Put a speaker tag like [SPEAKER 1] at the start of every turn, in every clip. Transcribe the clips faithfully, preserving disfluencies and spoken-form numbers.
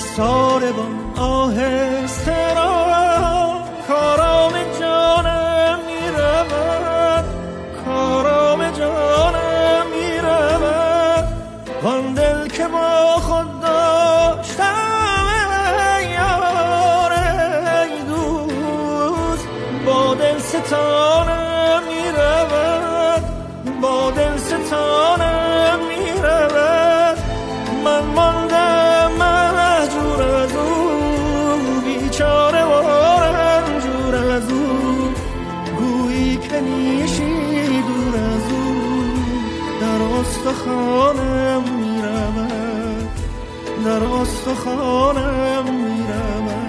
[SPEAKER 1] ساربان آهسته را کارام جانم میرود، کارام جانم میرود. وان دل که با خود داشتم یار ای دوست، با دل ستانم میرود، با دل ستانم میرود. من ماندم مهجور از او، بیچاره و رنجور از او. گویی که نیشی دور از او، در استخوانم میرود، در استخوانم میرود.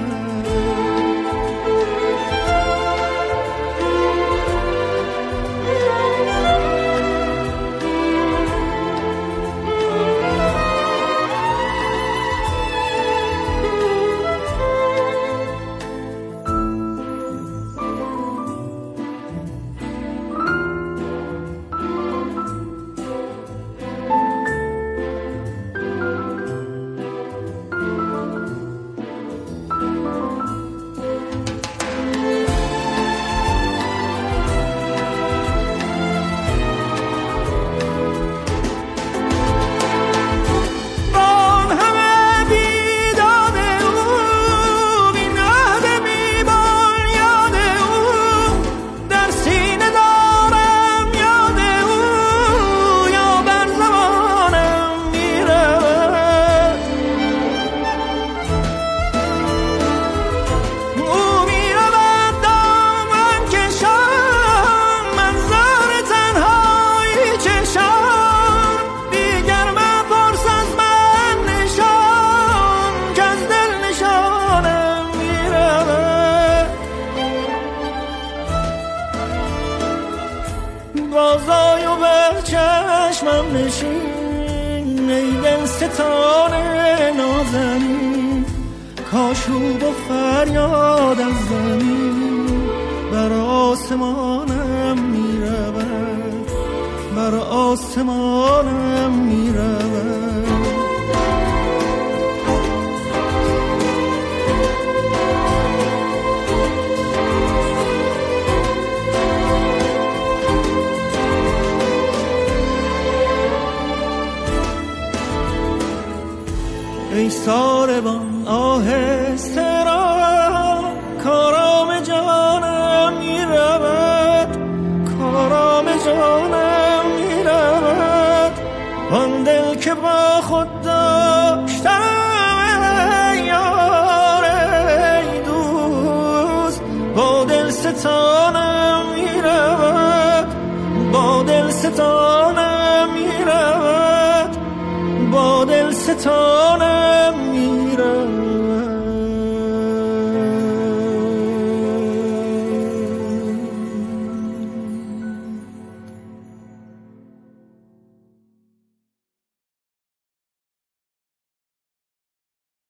[SPEAKER 1] بازای و به چشمم نشین، ای دل ستاره نازنین. کاشوب و فریاد از زمین، بر آسمانم میرود، بر آسمانم میرود. ای ساربان آهسته را کارام جانم میرود، کارام جانم میرود. آن دل که با خود داشتم یار ای دوست، با دل ستانم میرود، با دل ستانم میرود، با دل ستانم